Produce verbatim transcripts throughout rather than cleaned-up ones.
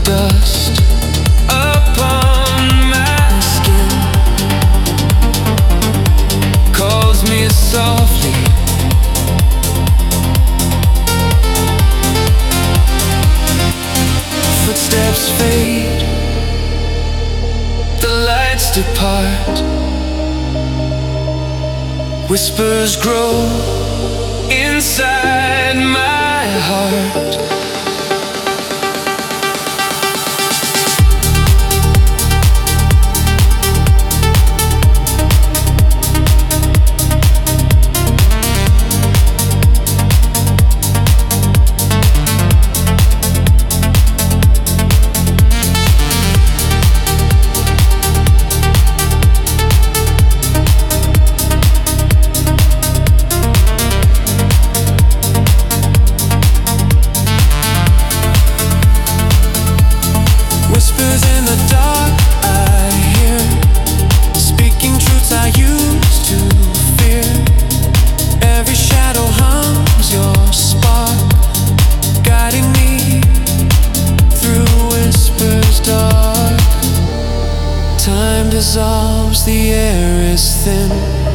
dust upon my skin, calls me softly. Footsteps fade, the lights depart, whispers grow inside my heart. Dissolves, the air is thin.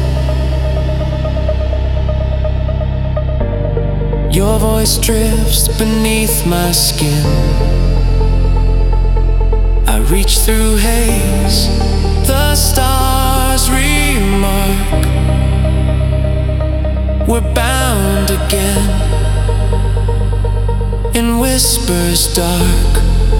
Your voice drifts beneath my skin. I reach through haze, the stars remark we're bound again in whispers dark.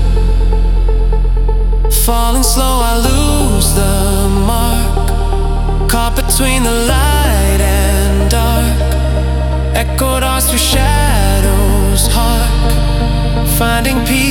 Falling slow, I lose the mark, caught between the light and dark. Echoed ours through shadows, hark, finding peace